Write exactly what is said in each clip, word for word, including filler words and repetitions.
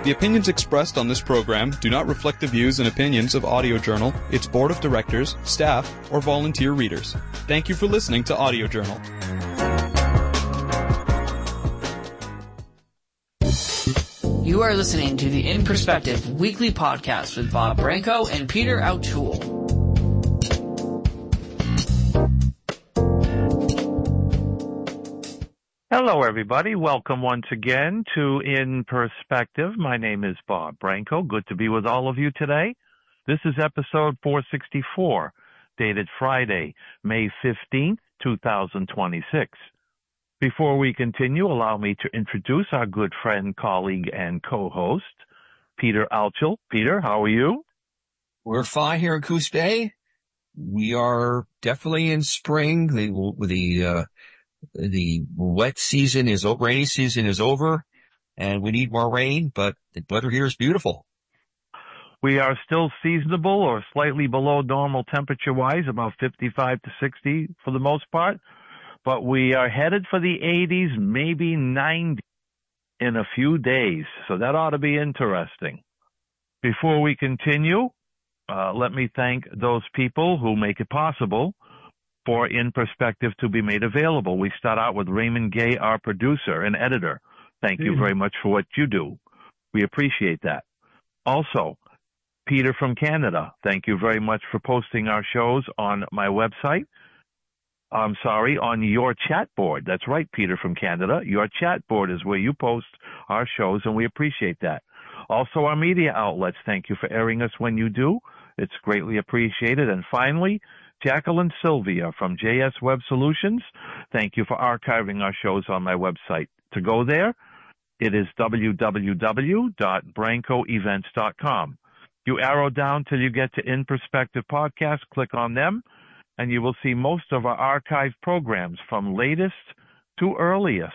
The opinions expressed on this program do not reflect the views and opinions of Audio Journal, its board of directors, staff, or volunteer readers. Thank you for listening to Audio Journal. You are listening to the In Perspective weekly podcast with Bob Branco and Peter O'Toole. Hello, everybody. Welcome once again to In Perspective. My name is Bob Branco. Good to be with all of you today. This is episode four sixty-four, dated Friday, May fifteenth, twenty twenty-six. Before we continue, allow me to introduce our good friend, colleague, and co-host, Peter O'Toole. Peter, how are you? We're fine here in Coos Bay. We are definitely in spring. The, the, uh, the wet season is over, rainy season is over, and we need more rain, but the weather here is beautiful. We are still seasonable or slightly below normal temperature-wise, about fifty-five to sixty for the most part. But we are headed for the eighties, maybe ninety in a few days. So that ought to be interesting. Before we continue, uh, let me thank those people who make it possible for In Perspective to be made available. We start out with Raymond Gay, our producer and editor. Thank you very much for what you do. We appreciate that. Also, Peter from Canada, thank you very much for posting our shows on my website. I'm sorry, on your chat board. That's right, Peter from Canada. Your chat board is where you post our shows, and we appreciate that. Also, our media outlets, thank you for airing us when you do. It's greatly appreciated. And finally, Jacqueline Sylvia from J S Web Solutions, thank you for archiving our shows on my website. To go there, it is w w w dot branco events dot com. You arrow down till you get to In Perspective Podcast, click on them, and you will see most of our archived programs from latest to earliest.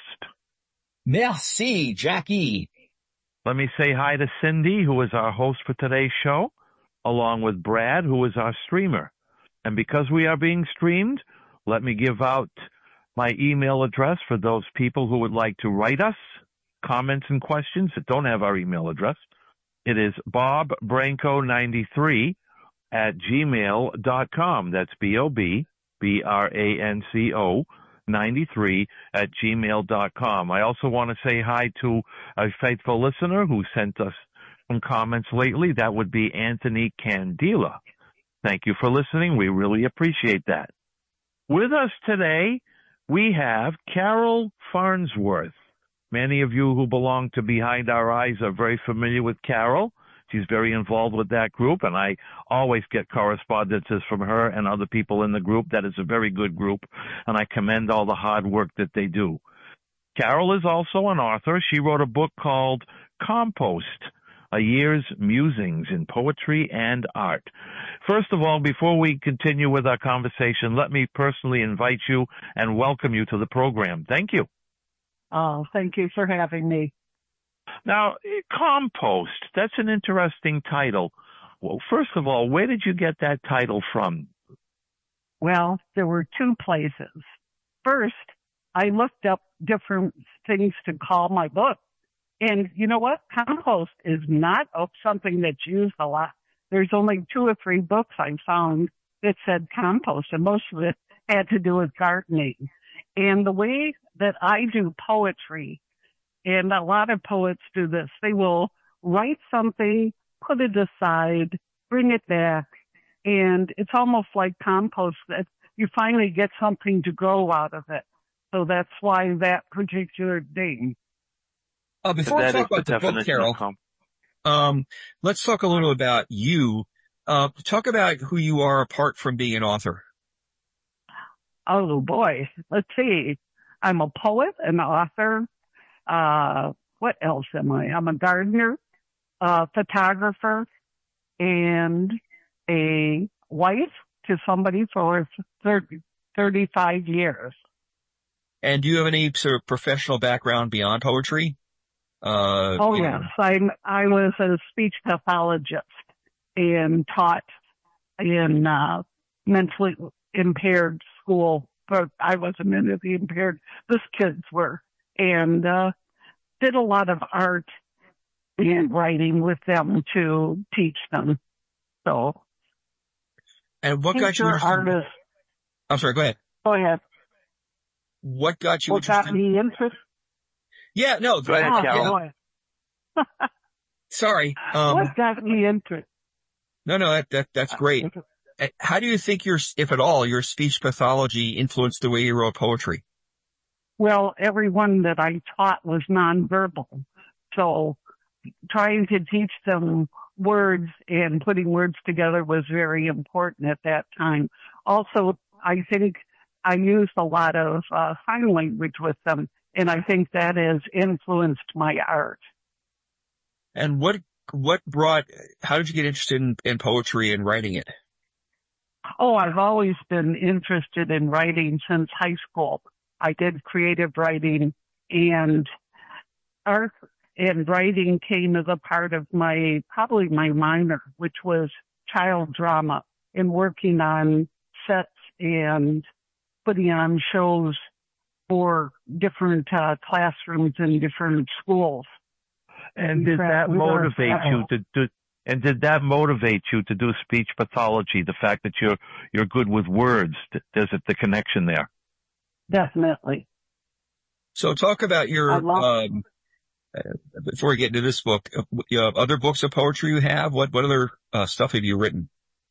Merci, Jackie. Let me say hi to Cindy, who is our host for today's show, along with Brad, who is our streamer. And because we are being streamed, let me give out my email address for those people who would like to write us comments and questions that don't have our email address. It is bob branco ninety-three at gmail dot com. That's B O B, B R A N C O, ninety-three at gmail dot com. I also want to say hi to a faithful listener who sent us some comments lately. That would be Anthony Candela. Thank you for listening. We really appreciate that. With us today, we have Carol Farnsworth. Many of you who belong to Behind Our Eyes are very familiar with Carol. She's very involved with that group, and I always get correspondences from her and other people in the group. That is a very good group, and I commend all the hard work that they do. Carol is also an author. She wrote a book called Compost, A Year's Musings in Poetry and Art. First of all, before we continue with our conversation, let me personally invite you and welcome you to the program. Thank you. Oh, thank you for having me. Now, Compost, that's an interesting title. Well, first of all, where did you get that title from? Well, there were two places. First, I looked up different things to call my book. And you know what? Compost is not something that's used a lot. There's only two or three books I found that said compost, and most of it had to do with gardening. And the way that I do poetry, and a lot of poets do this, they will write something, put it aside, bring it back, and it's almost like compost that you finally get something to grow out of it. So that's why that particular name. Uh, before we talk about the book, Carol, um, let's talk a little about you. Uh, talk about who you are apart from being an author. Oh, boy. Let's see. I'm a poet, an author. Uh, what else am I? I'm a gardener, a photographer, and a wife to somebody for thirty, thirty-five years. And do you have any sort of professional background beyond poetry? Uh, oh, yes. I'm, I was a speech pathologist and taught in uh, mentally impaired school, but I wasn't mentally impaired. These kids were. And uh, did a lot of art and writing with them to teach them. So, And what got you teacher, interested? artist, I'm sorry, go ahead. go ahead. What got you What interested? got me interested? Yeah, no, Go ahead, Oh, Carol. boy. sorry. Um, What got me interested? no, no, that, that, that's great. Uh, How do you think your, if at all, your speech pathology influenced the way you wrote poetry? Well, everyone that I taught was nonverbal. So trying to teach them words and putting words together was very important at that time. Also, I think I used a lot of uh, sign language with them, and I think that has influenced my art. And what, what brought, how did you get interested in, in poetry and writing it? Oh, I've always been interested in writing since high school. I did creative writing, and art and writing came as a part of my, probably my minor, which was child drama, and working on sets and putting on shows for different uh, classrooms in different schools. And did that motivate you to do? And did that motivate you to do speech pathology? The fact that you're you're good with words, there's the connection there. Definitely. So talk about your, I love- um, uh, before we get into this book, uh, you have other books of poetry you have? What, what other uh, stuff have you written?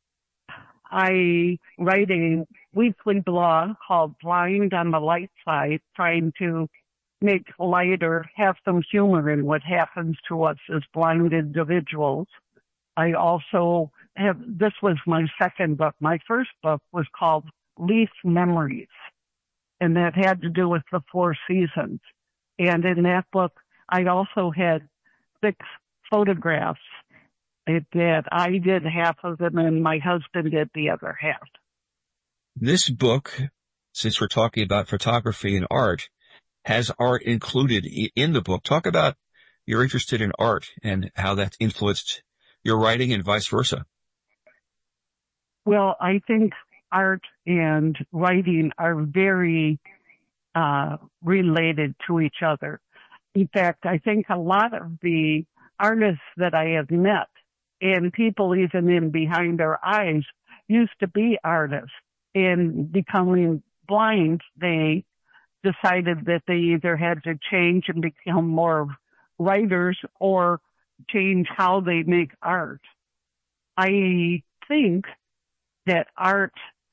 I write a weekly blog called Blind on the Light Side, trying to make light or have some humor in what happens to us as blind individuals. I also have, this was my second book. My first book was called Leaf Memories, and that had to do with the four seasons. And in that book, I also had six photographs that I did half of them and my husband did the other half. This book, since we're talking about photography and art, has art included in the book. Talk about you're interested in art and how that's influenced your writing and vice versa. Well, I think art and writing are very uh, related to each other. In fact, I think a lot of the artists that I have met and people even in Behind Our Eyes used to be artists, and becoming blind, they decided that they either had to change and become more writers or change how they make art. I think that art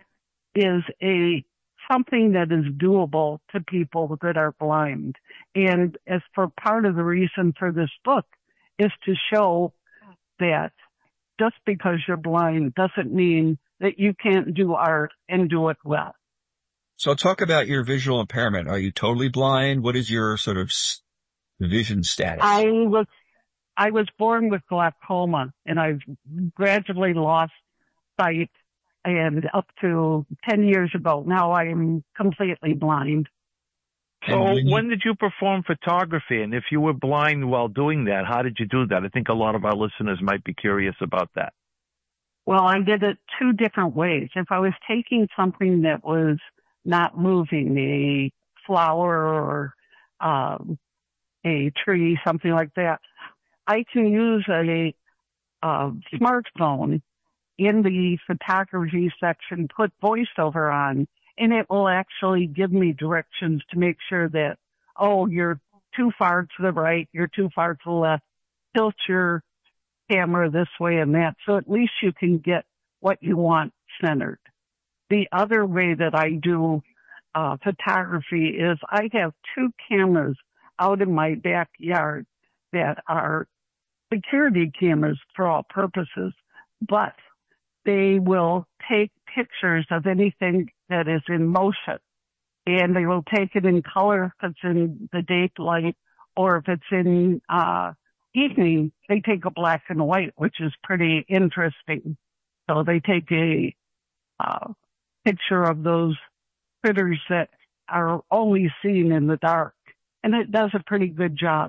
is a something that is doable to people that are blind. And as for part of the reason for this book is to show that just because you're blind doesn't mean that you can't do art and do it well. So talk about your visual impairment. Are you totally blind? What is your sort of vision status? I was, I was born with glaucoma, and I've gradually lost sight, and up to ten years ago, now I'm completely blind. So when did you perform photography? And if you were blind while doing that, how did you do that? I think a lot of our listeners might be curious about that. Well, I did it two different ways. If I was taking something that was not moving, a flower or um, a tree, something like that, I can use a, a smartphone in the photography section, put voiceover on, and it will actually give me directions to make sure that, oh, you're too far to the right, you're too far to the left, tilt your camera this way and that, so at least you can get what you want centered. The other way that I do uh, photography is I have two cameras out in my backyard that are security cameras for all purposes, but they will take pictures of anything that is in motion, and they will take it in color if it's in the daylight, or if it's in uh evening, they take a black and white, which is pretty interesting. So they take a uh, picture of those critters that are only seen in the dark, and it does a pretty good job.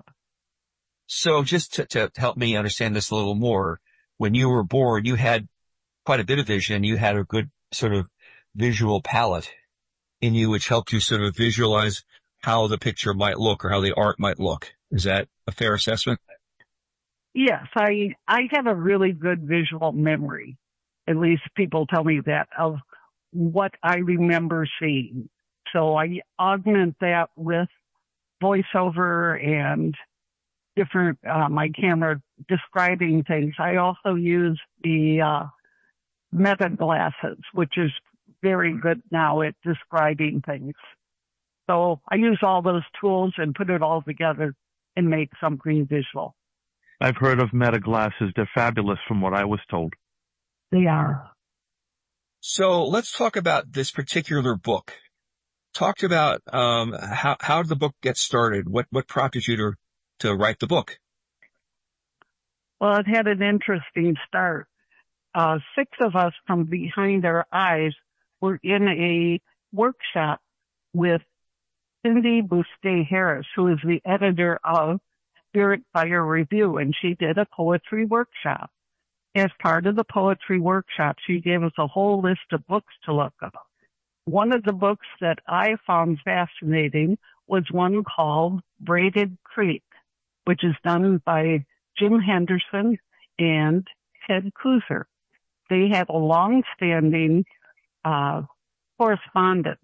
So just to, to help me understand this a little more, when you were born, you had quite a bit of vision. You had a good sort of visual palette in you, which helped you sort of visualize how the picture might look or how the art might look. Is that a fair assessment? Yes, I, I have a really good visual memory. At least people tell me that, of what I remember seeing. So I augment that with voiceover and different, uh, my camera describing things. I also use the, uh, meta glasses, which is very good now at describing things. So I use all those tools and put it all together and make something visual. I've heard of meta glasses. They're fabulous from what I was told. They are. So let's talk about this particular book. Talked about, um, how, how did the book get started? What, what prompted you to, to write the book? Well, it had an interesting start. Uh, six of us from Behind Our Eyes were in a workshop with Cindy Boustet Harris, who is the editor of Spirit Fire Review, and she did a poetry workshop. As part of the poetry workshop, she gave us a whole list of books to look up. One of the books that I found fascinating was one called Braided Creek, which is done by Jim Henderson and Ted Kuser. They had a long-standing uh, correspondence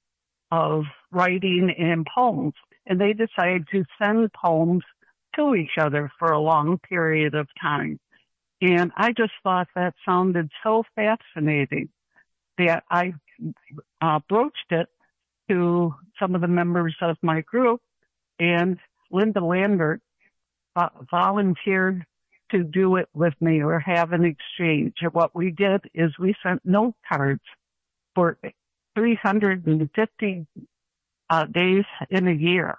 of writing and poems, and they decided to send poems to each other for a long period of time. And I just thought that sounded so fascinating that I uh, broached it to some of the members of my group, and Linda Lambert uh, volunteered to do it with me or have an exchange. And what we did is we sent note cards for three hundred fifty uh, days in a year.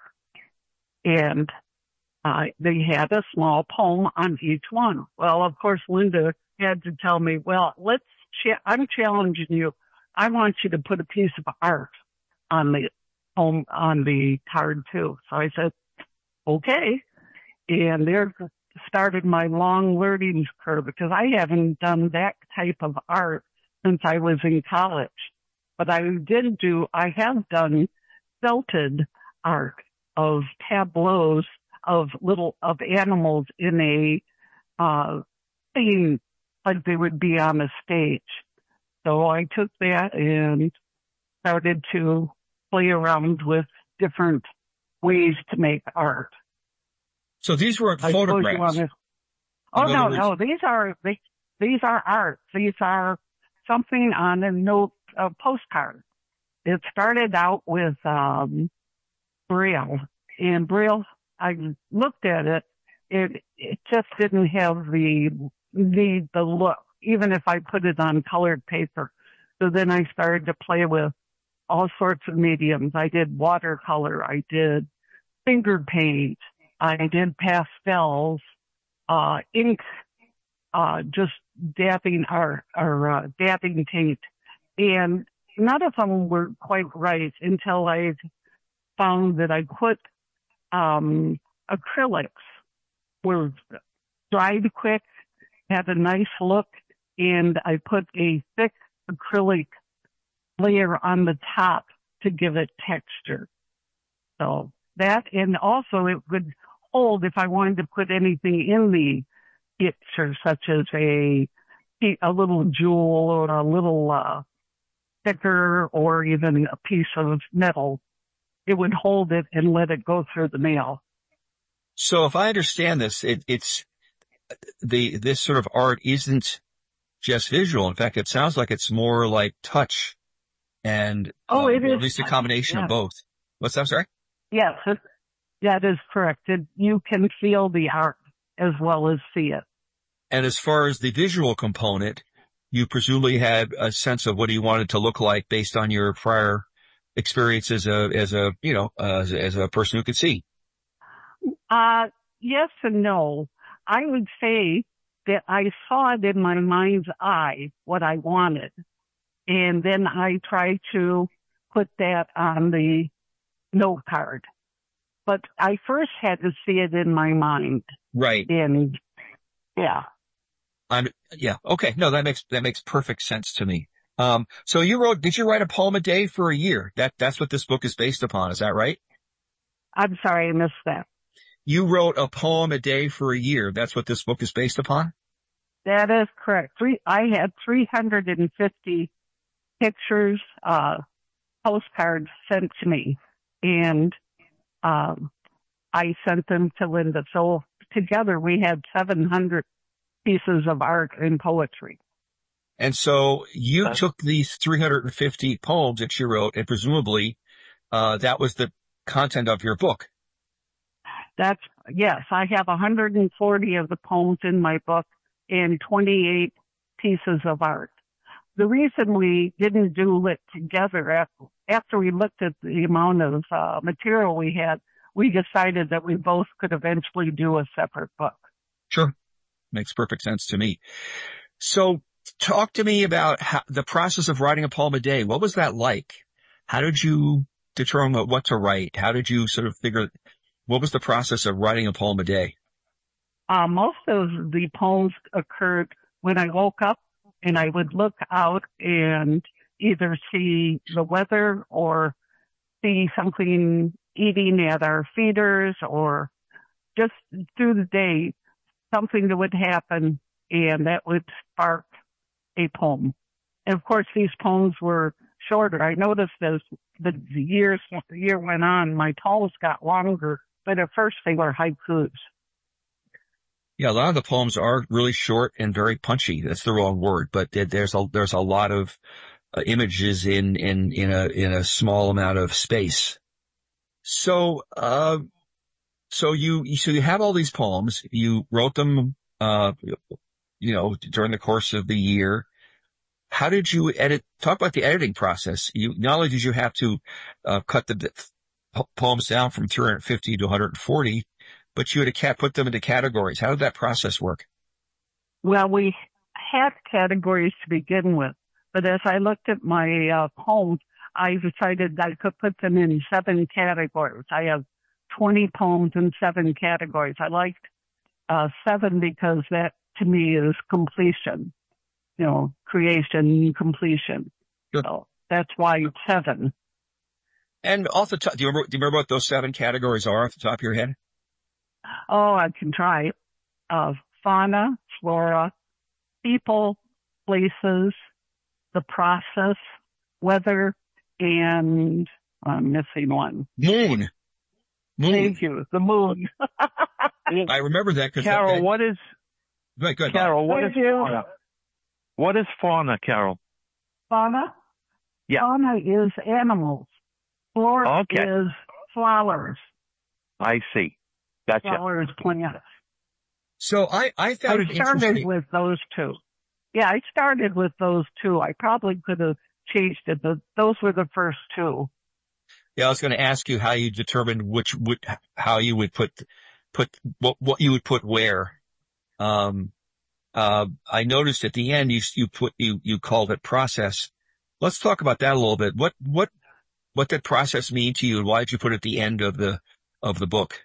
And uh, they had a small poem on each one. Well, of course, Linda had to tell me, well, let's, ch- I'm challenging you. I want you to put a piece of art on the poem, on the card too. So I said, okay. And there started my long learning curve, because I haven't done that type of art since I was in college. But I did do, I have done felted art of tableaus of little, of animals in a, uh, scene, like they would be on a stage. So I took that and started to play around with different ways to make art. So these weren't I suppose you photographs. wanna- Oh, In no, other no, words- these are, they, these are art. These are something on a note, a postcard. It started out with, um, Braille, and Braille, I looked at it, it, it just didn't have the, the, the look, even if I put it on colored paper. So then I started to play with all sorts of mediums. I did watercolor, I did finger paint, I did pastels, uh, ink, uh, just dabbing art, or, uh, dabbing paint. And none of them were quite right until I found that I put, um, acrylics were dried quick, had a nice look, and I put a thick acrylic layer on the top to give it texture. So that, and also it would hold if I wanted to put anything in the picture, such as a, a little jewel or a little, uh, sticker or even a piece of metal. It would hold it and let it go through the mail. So if I understand this, it, it's the, this sort of art isn't just visual. In fact, it sounds like it's more like touch and, Oh, uh, it or is. at least a combination Yeah. of both. What's that? I'm sorry? Yes, it, that is correct. It, you can feel the art as well as see it. And as far as the visual component, you presumably had a sense of what you wanted to look like based on your prior experience as a, as a, you know, uh, as, as a person who could see. Uh, yes and no. I would say that I saw it in my mind's eye, what I wanted. And then I tried to put that on the note card. But I first had to see it in my mind. Right. And yeah. I'm, yeah. Okay. No, that makes, that makes perfect sense to me. Um, so you wrote, did you write a poem a day for a year? That, that's what this book is based upon. Is that right? I'm sorry, I missed that. you wrote a poem a day for a year. That's what this book is based upon? That is correct. Three, I had three hundred fifty pictures, uh, postcards sent to me, and um, I sent them to Linda. So together we had seven hundred pieces of art and poetry. And so you took these three hundred fifty poems that you wrote, and presumably uh, that was the content of your book. That's, yes, I have one hundred forty of the poems in my book and twenty-eight pieces of art. The reason we didn't do it together, after, after we looked at the amount of uh, material we had, we decided that we both could eventually do a separate book. Sure. Makes perfect sense to me. So talk to me about how, the process of writing a poem a day. What was that like? How did you determine what to write? How did you sort of figure, what was the process of writing a poem a day? Uh, most of the poems occurred when I woke up and I would look out and either see the weather or see something eating at our feeders, or just through the day, something that would happen and that would spark a poem. And of course, these poems were shorter. I noticed as the years, the year went on, my poems got longer, but at first they were haikus. Yeah, a lot of the poems are really short and very punchy. That's the wrong word, but there's a there's a lot of uh, images in in in a in a small amount of space. So, uh, so you so you have all these poems. You wrote them, uh, you know, during the course of the year. How did you edit? Talk about the editing process. You not only did you have to uh, cut the poems down from three hundred fifty to one hundred forty, but you had to put them into categories. How did that process work? Well, we had categories to begin with, but as I looked at my uh, poems, I decided I could put them in seven categories. I have twenty poems in seven categories. I liked uh, seven because that, to me, is completion. You know, creation, completion. Sure. So that's why it's seven. And off the top, do you remember, do you remember what those seven categories are off the top of your head? Oh, I can try. Uh, fauna, flora, people, places, the process, weather, and I'm missing one. Moon. Moon. Thank you. The moon. I remember that because Carol, that, what is right, go ahead, Carol? What Thank is you. fauna? What is fauna, Carol? Fauna? Yeah. Fauna is animals. Flora Okay. is flowers. I see. Gotcha. Flowers, plants. So I, I found I it started interesting. with those two. Yeah, I started with those two. I probably could have changed it, but those were the first two. Yeah, I was going to ask you how you determined which would, how you would put, put, what, what you would put where. Um, uh, I noticed at the end you, you put, you, you called it process. Let's talk about that a little bit. What, what, what did process mean to you, and why did you put it at the end of the, of the book?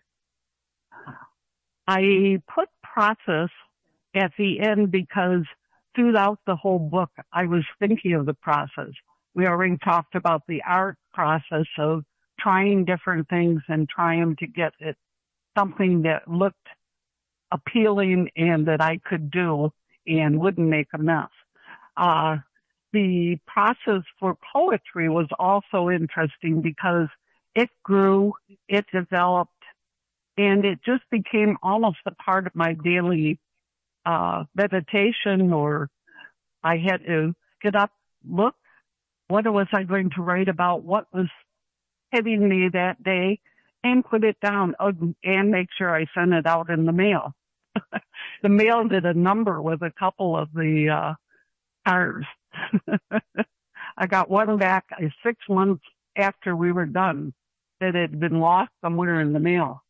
I put process at the end because throughout the whole book, I was thinking of the process. We already talked about the art process of trying different things and trying to get it something that looked appealing and that I could do and wouldn't make a mess. Uh, the process for poetry was also interesting because it grew, it developed, and it just became almost a part of my daily uh, meditation, or I had to get up, look, what was I going to write about, what was hitting me that day, and put it down, and make sure I sent it out in the mail. The mail did a number with a couple of the uh, cards. I got one back uh, six months after we were done that had been lost somewhere in the mail.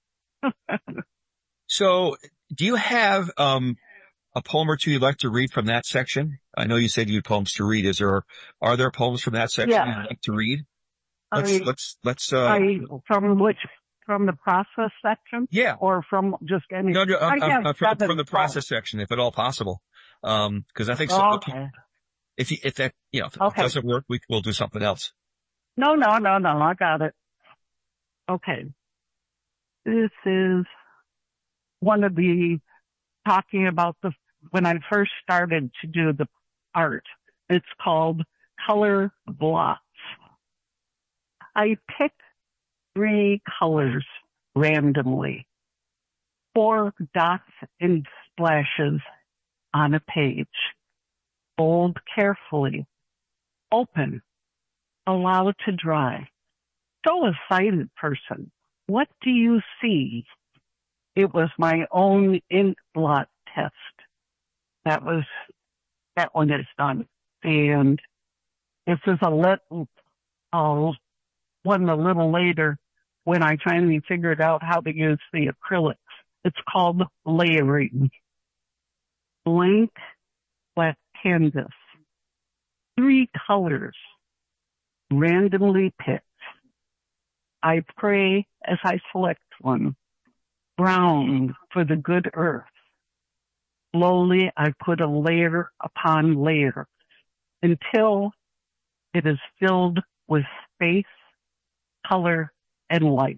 So do you have, um, a poem or two you'd like to read from that section? I know you said you had poems to read. Is there, are there poems from that section Yeah. you'd like to read? Let's, I, let's, let's, uh, I, from which, from the process section? yeah. Or from just any? No, no, uh, I have uh, from, seven from the process section, if at all possible. Um, cause I think so, Oh, okay. if you, if that, you know, if Okay. it doesn't work, we, we'll do something else. No, no, no, no, I got it. Okay. This is one of the, talking about the, when I first started to do the art, it's called Color Blots. I pick three colors randomly, four dots and splashes on a page. Fold carefully, open, allow to dry. Show a sighted person. What do you see? It was my own ink blot test. That was, that one is done. And this is a little, uh, one a little later when I finally figured out how to use the acrylics. It's called layering. Blank black canvas. Three colors randomly picked. I pray as I select one. Brown for the good earth. Slowly I put a layer upon layer until it is filled with space, color, and life.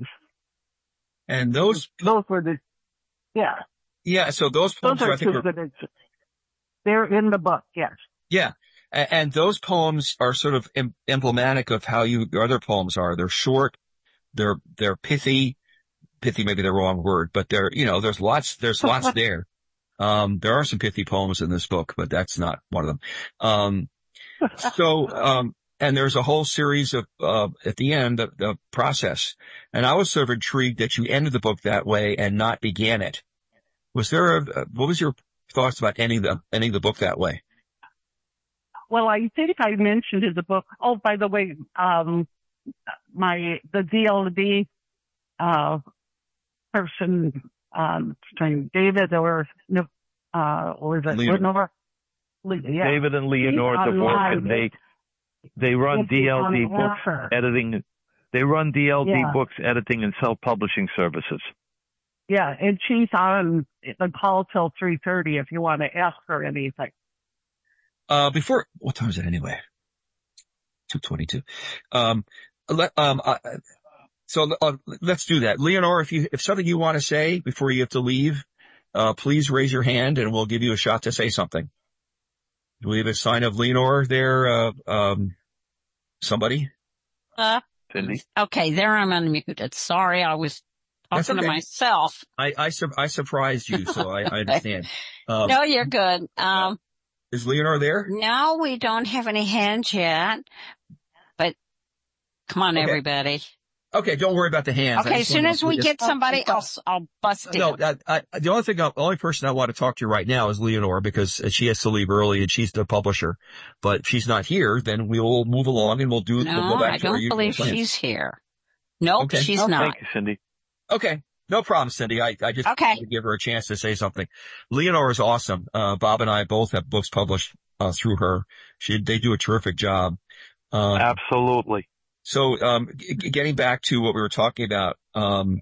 And those, those were the, yeah. Yeah, so those poems those are I think two are, good, they're in the book, yes. yeah. And, and those poems are sort of em- emblematic of how you, your other poems are. They're short, they're, they're pithy, pithy may be the wrong word, but they're, you know, there's lots, there's lots there. Um, there are some pithy poems in this book, but that's not one of them. Um, so, um, and there's a whole series of, uh, at the end, the, the process. And I was sort of intrigued that you ended the book that way and not began it. Was there a, what was your thoughts about ending the, ending the book that way? Well, I think I mentioned in the book, oh, by the way, um, my, the D L D, uh, person, um, David or, uh, or is it Leonore? Yeah. David and Leonore DeVork, and they, they run D L D books editing, they run D L D yeah. books editing and self-publishing services. Yeah, and she's on the call till three thirty if you want to ask her anything. Uh, before, what time is it anyway? two twenty-two. Um, let, um, uh, so, uh, let's do that. Leonore, if you, if something you want to say before you have to leave, uh, please raise your hand and we'll give you a shot to say something. Do we have a sign of Leonore there, uh, um, somebody? Uh, Cindy? Okay, there I'm unmuted. Sorry, I was talking okay. to myself. I, I, sur- I surprised you, so I, I understand. Um, no, you're good. Um, is Leonore there? No, we don't have any hands yet, but come on, okay. everybody. Okay, don't worry about the hands. Okay, as soon as we get somebody else, I'll bust it. No, I, I, the only thing, the only person I want to talk to right now is Leonore because she has to leave early and she's the publisher. But if she's not here, then we'll move along and we'll do. No, we'll go back I to our don't believe plans. she's here. Nope, okay. she's oh, not. Thank you, Cindy. Okay, no problem, Cindy. I, I just okay. wanted to give her a chance to say something. Leonore is awesome. Uh, Bob and I both have books published uh, through her. She, they do a terrific job. Um, Absolutely. So, um, g- getting back to what we were talking about, um,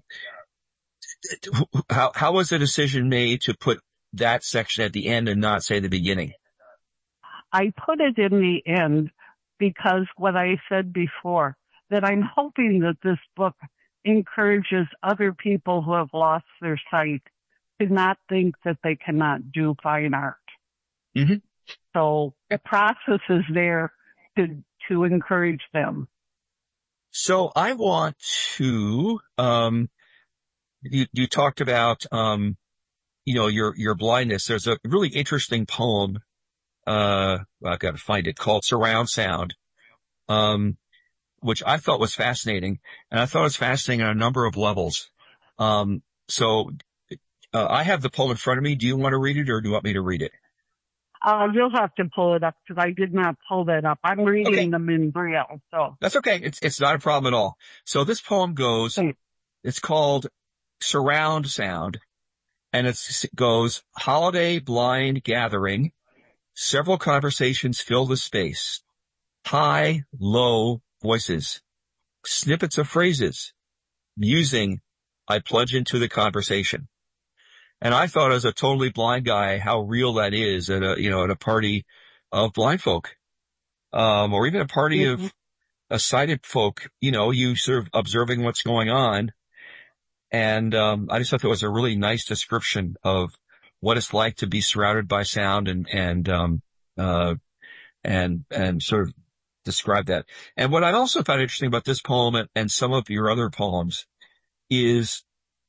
how, how was the decision made to put that section at the end and not say the beginning? I put it in the end because what I said before, that I'm hoping that this book encourages other people who have lost their sight to not think that they cannot do fine art. Mm-hmm. So the process is there to, to encourage them. So I want to, um, you, you talked about, um, you know, your, your blindness. There's a really interesting poem, uh, well, I've got to find it, called Surround Sound, um, which I thought was fascinating. And I thought it was fascinating on a number of levels. Um, so, uh, I have the poem in front of me. Do you want to read it or do you want me to read it? Uh, you'll have to pull it up because I did not pull that up. I'm reading okay. them in Braille, so. That's okay. It's, it's not a problem at all. So this poem goes, Thanks. It's called Surround Sound, and it's, it goes, holiday blind gathering, several conversations fill the space, high, low voices, snippets of phrases, musing, I plunge into the conversation. And I thought as a totally blind guy how real that is at a, you know, at a party of blind folk, um, or even a party mm-hmm. of a sighted folk, you know, you sort of observing what's going on. And, um, I just thought that was a really nice description of what it's like to be surrounded by sound and, and, um, uh, and, and sort of describe that. And what I also found interesting about this poem and, and some of your other poems is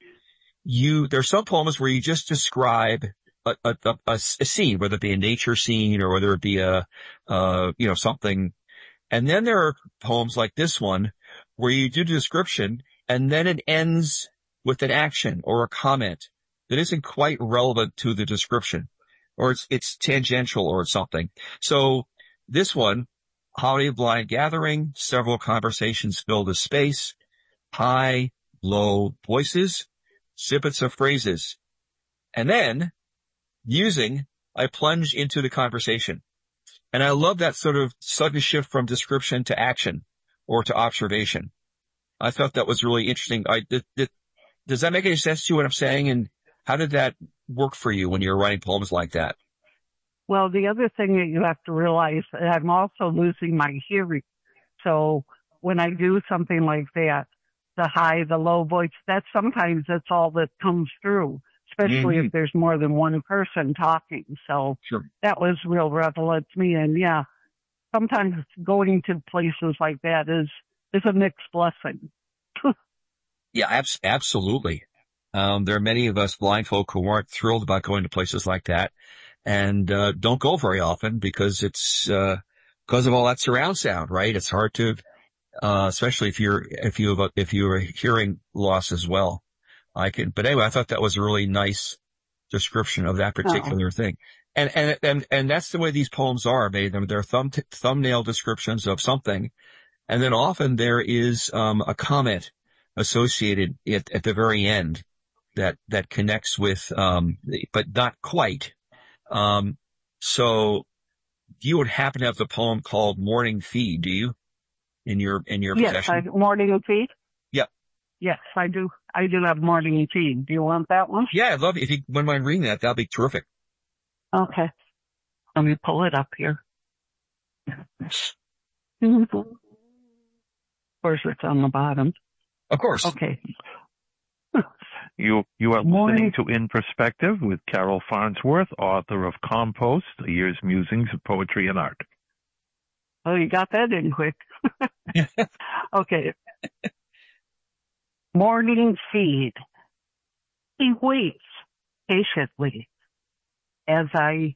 you, there's some poems where you just describe a, a, a, a scene, whether it be a nature scene or whether it be a, uh, you know, something. And then there are poems like this one where you do the description and then it ends with an action or a comment that isn't quite relevant to the description, or it's, it's tangential or something. So this one, holiday blind gathering, several conversations fill the space, high, low voices, snippets of phrases. And then, musing, I plunge into the conversation. And I love that sort of sudden shift from description to action or to observation. I thought that was really interesting. I, th- th- does that make any sense to you what I'm saying? And how did that work for you when you were writing poems like that? Well, the other thing that you have to realize, I'm also losing my hearing. So when I do something like that, the high, the low voice, that sometimes that's all that comes through, especially mm-hmm. if there's more than one person talking. So sure. That was real relevant to me. And yeah, sometimes going to places like that is, is a mixed blessing. Yeah, abs- absolutely. Um, there are many of us blind folk who aren't thrilled about going to places like that and, uh, don't go very often because it's, uh, because of all that surround sound, right? It's hard to, uh, especially if you're, if you have, a, if you're hearing loss as well. I can, but anyway, I thought that was a really nice description of that particular oh. thing. And, and, and, and that's the way these poems are made. They're thumb, t- thumbnail descriptions of something. And then often there is, um, a comment associated at, at the very end that, that connects with, um, but not quite. Um, so you would happen to have the poem called Morning Feed, do you? In your, in your yes, possession? Yes, Morning Feed? Yep. Yes, I do. I do have Morning Feed. Do you want that one? Yeah, I'd love it. If you wouldn't mind reading that, that'd be terrific. Okay. Let me pull it up here. Of course, it's on the bottom. Of course. Okay. You you are Morning. listening to In Perspective with Carol Farnsworth, author of Compost, A Year's Musings of Poetry and Art. Oh, you got that in quick. Okay. Morning Feed. He waits patiently as I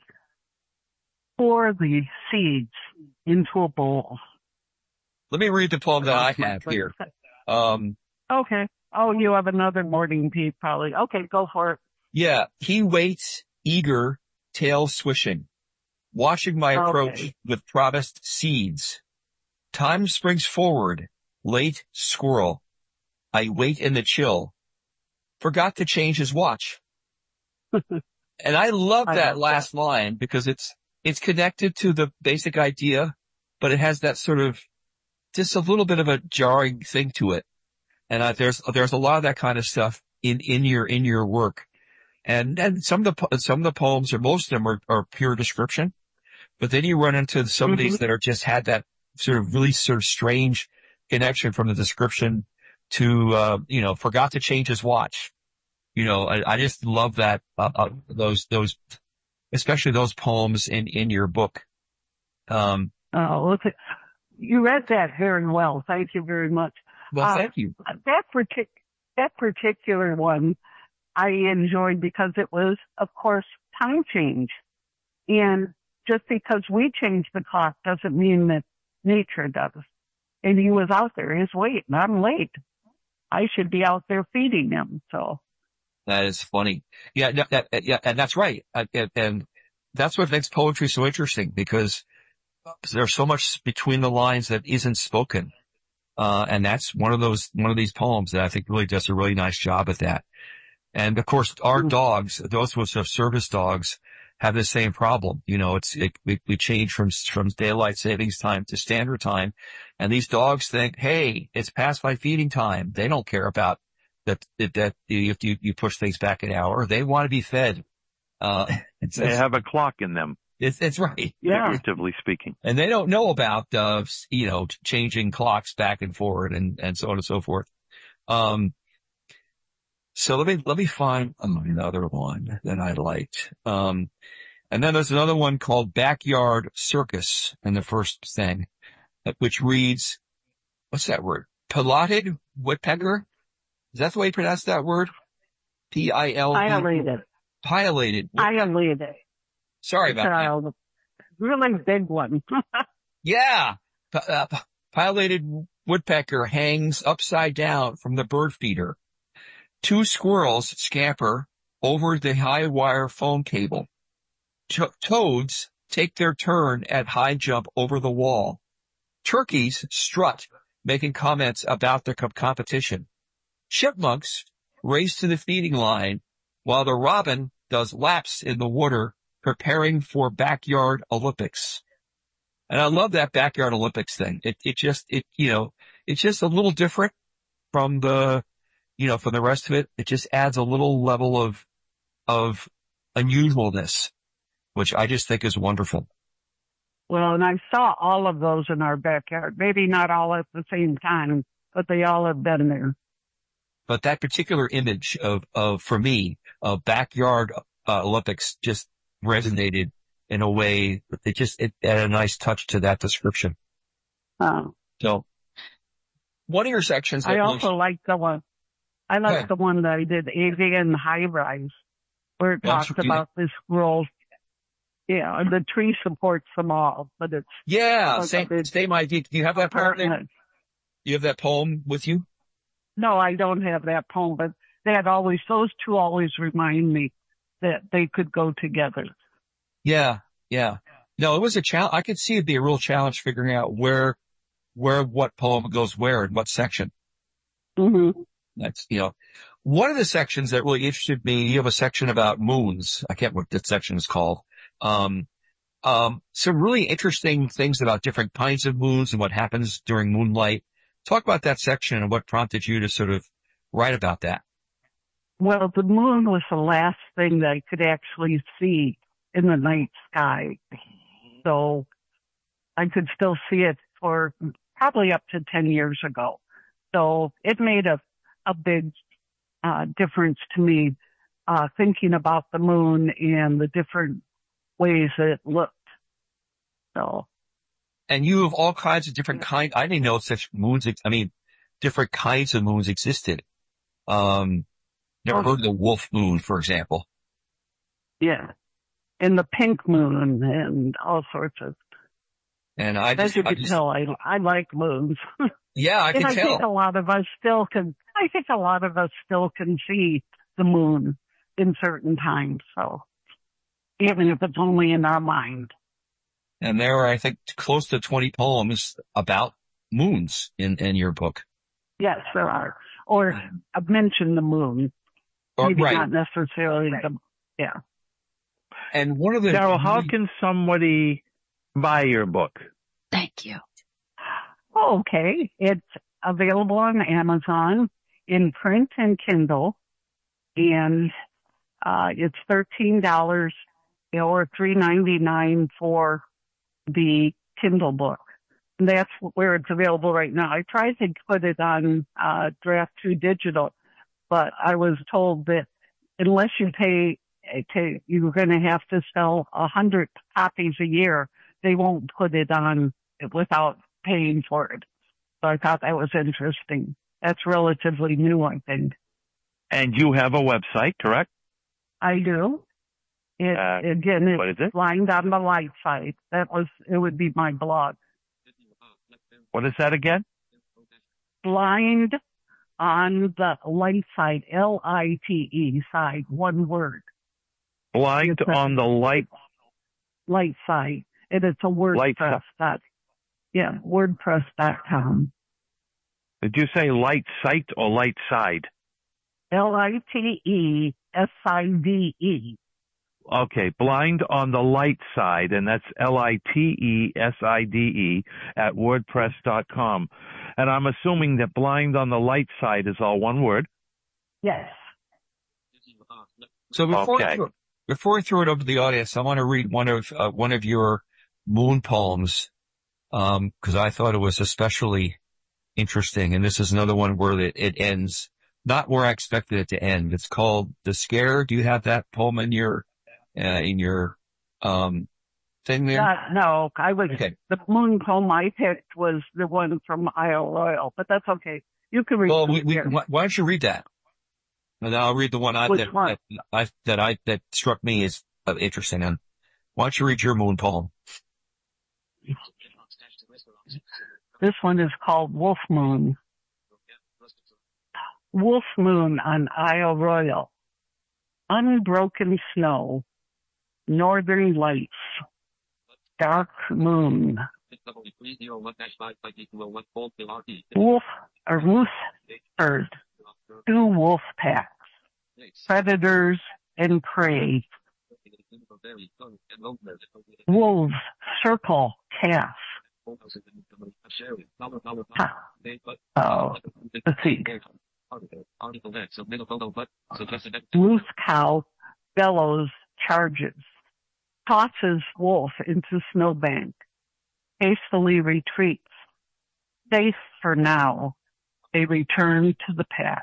pour the seeds into a bowl. Let me read the poem that I have here. Um, okay. Oh, you have another Morning Feed probably. Okay, go for it. Yeah. He waits, eager, tail swishing, watching my approach okay. with promised seeds. Time springs forward, late squirrel. I wait in the chill. Forgot to change his watch. And I love that I love last that. line because it's, it's connected to the basic idea, but it has that sort of, just a little bit of a jarring thing to it. And uh, there's, there's a lot of that kind of stuff in, in your, in your work. And, and some of the, some of the poems or most of them are, are pure description, but then you run into some mm-hmm. of these that are just had that sort of really sort of strange connection from the description to, uh, you know, forgot to change his watch. You know, I, I just love that, uh, uh, those, those, especially those poems in, in your book. Um, oh, look, you read that very well. Thank you very much. Well, uh, thank you. That partic- that particular one I enjoyed because it was, of course, time change. And just because we change the clock doesn't mean that nature does. And he was out there, he's waiting. I'm late. I should be out there feeding him. So that is funny. Yeah, that, that, yeah, and that's right. And, and that's what makes poetry so interesting because there's so much between the lines that isn't spoken. Uh, and that's one of those, one of these poems that I think really does a really nice job at that. And of course, our dogs, those of us who have service dogs, have the same problem. You know, it's, it, we, we change from, from daylight savings time to standard time. And these dogs think, hey, it's past my feeding time. They don't care about that, that, that if you, you push things back an hour, they want to be fed. Uh, it's, they have a clock in them. It's, it's right. Yeah. Figuratively speaking. And they don't know about, uh, you know, changing clocks back and forward and, and so on and so forth. Um, So let me, let me find another one that I liked. Um, and then there's another one called Backyard Circus in the first thing, which reads, what's that word? Piloted woodpecker? Is that the way you pronounce that word? P I L E. Pileated. Pileated. Pileated. Sorry about that. A really big one. Yeah. P- uh, pileated woodpecker hangs upside down from the bird feeder. Two squirrels scamper over the high wire phone cable. To- toads take their turn at high jump over the wall. Turkeys strut, making comments about their com- competition. Chipmunks race to the feeding line, while the robin does laps in the water, preparing for backyard Olympics. And I love that backyard Olympics thing. It, it just, it, you know, it's just a little different from the, you know, from the rest of it. It just adds a little level of, of unusualness, which I just think is wonderful. Well, and I saw all of those in our backyard. Maybe not all at the same time, but they all have been there. But that particular image of, of, for me, of backyard uh, Olympics just resonated in a way that it just, it added a nice touch to that description. Oh. So, one of your sections. I also really... like the one, I like yeah. the one that I did, Avian High Rise, where it Well, talks about this squirrel. Yeah, and the tree supports them all, but it's. Yeah, same, same idea. Do you have that part there? You have that poem with you? No, I don't have that poem, but that always, those two always remind me that they could go together. Yeah, yeah. No, it was a challenge. I could see it'd be a real challenge figuring out where, where what poem goes where in what section. Mm-hmm. That's, you know, one of the sections that really interested me, you have a section about moons. I can't remember what that section is called. Um, um, some really interesting things about different kinds of moons and what happens during moonlight. Talk about that section and what prompted you to sort of write about that. Well, the moon was the last thing that I could actually see in the night sky. So I could still see it for probably up to ten years ago. So it made a, a big uh, difference to me, uh, thinking about the moon and the different ways that it looked. So. And you have all kinds of different kind. I didn't know such moons. I mean, different kinds of moons existed. Um, never heard of the wolf moon, for example. Yeah. And the pink moon and all sorts of. And I just, as you I can just, tell, I, I like moons. Yeah, I can and I tell. think a lot of us still can, I think a lot of us still can see the moon in certain times. So even if it's only in our mind. And there are, I think, close to twenty poems about moons in, in your book. Yes, there are. Or uh, mention the moon. Or, Maybe right. not necessarily the, yeah. And one of the... Carol, how can somebody buy your book? Thank you. Oh, okay. It's available on Amazon in print and Kindle. And, uh, it's thirteen dollars or three ninety-nine for the Kindle book. And that's where it's available right now. I tried to put it on, uh, Draft two Digital, but I was told that unless you pay, to, you're going to have to sell a hundred copies a year. They won't put it on without paying for it. So I thought that was interesting. That's relatively new, I think. And you have a website, correct? I do. It, Uh, again, it's what is it? Blind on the Light site. That was, it would be my blog. What is that again? Blind on the Light site, L I T E site, one word. Blind It's a- on the light. Light site. And it's a Light WordPress dot, yeah, WordPress dot com. Did you say light site or light side? L I T E S I D E. Okay, blind on the light side, and that's L I T E S I D E at WordPress dot com. And I'm assuming that blind on the light side is all one word. Yes. So before, Okay. I throw, before I throw it over to the audience, I want to read one of, uh, one of your moon poems, um, cause I thought it was especially interesting. And this is another one where it, it ends not where I expected it to end. It's called The Scare. Do you have that poem in your, uh, in your, um, thing there? Uh, no, I was, Okay. the moon poem I picked was the one from Isle Royal, but that's okay. You can read Well, the we, we, Scare. why, why don't you read that? And then I'll read the one I, Which that, one? that I, that I, that struck me as uh, interesting. And why don't you read your moon poem? This one is called Wolf Moon. Wolf Moon on Isle Royal. Unbroken snow. Northern lights. Dark moon. Wolf or moose herd. Two wolf packs. Predators and prey. Wolves circle calf. Oh, let's see. Moose cow bellows, charges, tosses wolf into snowbank, hastily retreats. Safe for now, they return to the pack.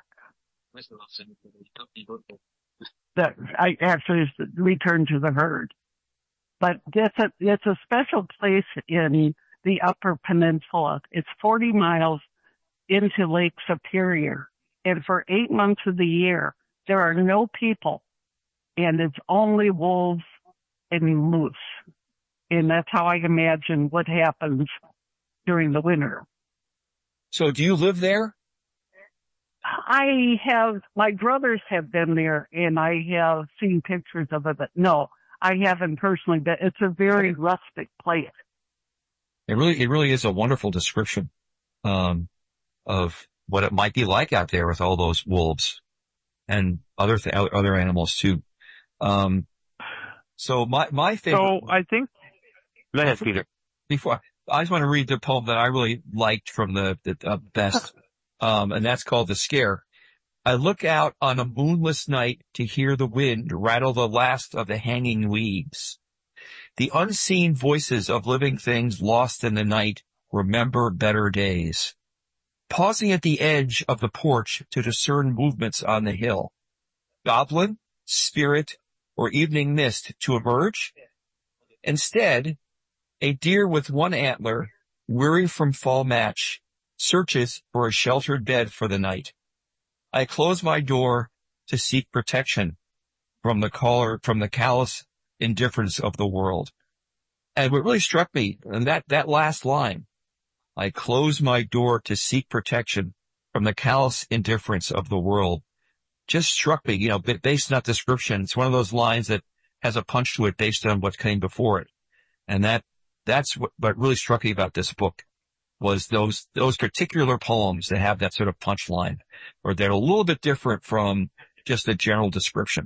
That I actually return to the herd, but it's a it's a special place in the Upper Peninsula. It's forty miles into Lake Superior, and for eight months of the year there are no people, and it's only wolves and moose, and that's how I imagine what happens during the winter. So do you live there? I have, my brothers have been there, and I have seen pictures of it, but no, I haven't personally been. It's a very rustic place. It really, it really is a wonderful description, um, of what it might be like out there with all those wolves and other, th- other animals too. Um, so my, my favorite. So I think, go ahead, Peter. Before, I just want to read the poem that I really liked from the, the uh, best. Um, and that's called The Scare. I look out on a moonless night to hear the wind rattle the last of the hanging leaves. The unseen voices of living things lost in the night remember better days. Pausing at the edge of the porch to discern movements on the hill. Goblin, spirit, or evening mist to emerge? Instead, a deer with one antler, weary from fall match, searches for a sheltered bed for the night. I close my door to seek protection from the caller, from the callous indifference of the world. And what really struck me, and that, that last line, I close my door to seek protection from the callous indifference of the world, just struck me, you know, based on that description. It's one of those lines that has a punch to it based on what came before it. And that, that's what, what really struck me about this book. Was those, those particular poems that have that sort of punchline, or they're a little bit different from just a general description.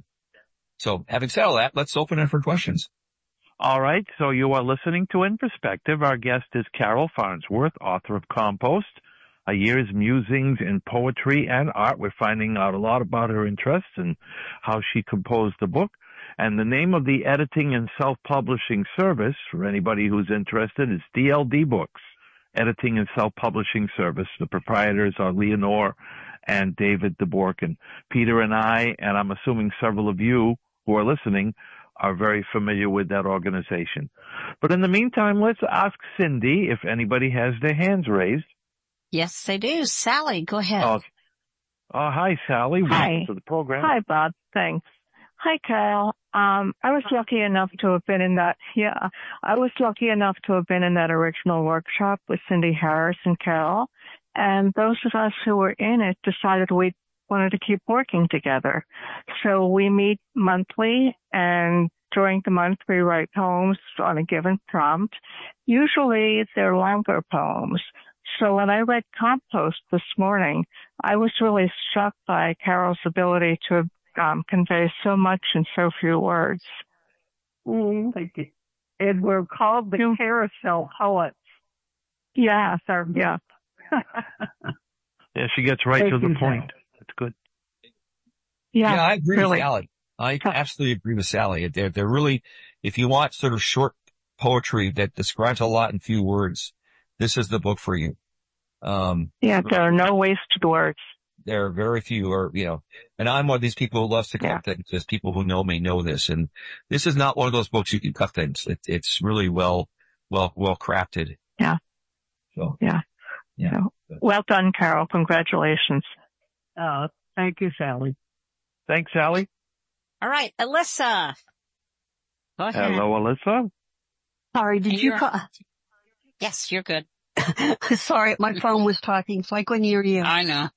So having said all that, let's open it for questions. All right, so you are listening to In Perspective. Our guest is Carol Farnsworth, author of Compost, A Year's Musings in Poetry and Art. We're finding out a lot about her interests and how she composed the book. And the name of the editing and self-publishing service, for anybody who's interested, is D L D Books. Editing and Self-Publishing Service. The proprietors are Leonore and David DeBorkin. Peter and I, and I'm assuming several of you who are listening, are very familiar with that organization. But in the meantime, let's ask Cindy if anybody has their hands raised. Yes, they do. Sally, go ahead. Oh, oh hi, Sally. Hi. Welcome to the program. Hi, Bob. Thanks. Hi, Carol. Um, I was lucky enough to have been in that, yeah, I was lucky enough to have been in that original workshop with Cindy Harris and Carol. And those of us who were in it decided we wanted to keep working together. So we meet monthly, and during the month we write poems on a given prompt. Usually they're longer poems. So when I read Compost this morning, I was really struck by Carol's ability to Um, conveys so much in so few words. Mm, thank you. And we're called the Carousel Poets. Yeah, sir. Yeah. Yeah, she gets right Thank to the you, point. Sally. That's good. Yeah, Yeah, I agree really. with Sally. I absolutely agree with Sally. They're, they're really, if you want sort of short poetry that describes a lot in few words, this is the book for you. Um, Yeah, there are no wasted words. there are very few, or, you know, and I'm one of these people who loves to cut Yeah. things. There's people who know me know this. And this is not one of those books you can cut things. It, it's really well, well, well crafted. Yeah. So, Yeah. yeah. So, well done, Carol. Congratulations. Uh, thank you, Sally. Thanks, Sally. All right, Alyssa. Go ahead. Hello, Alyssa. Sorry, did And you you're- call? Yes, you're good. Sorry, my phone was talking, so I couldn't hear you. I know.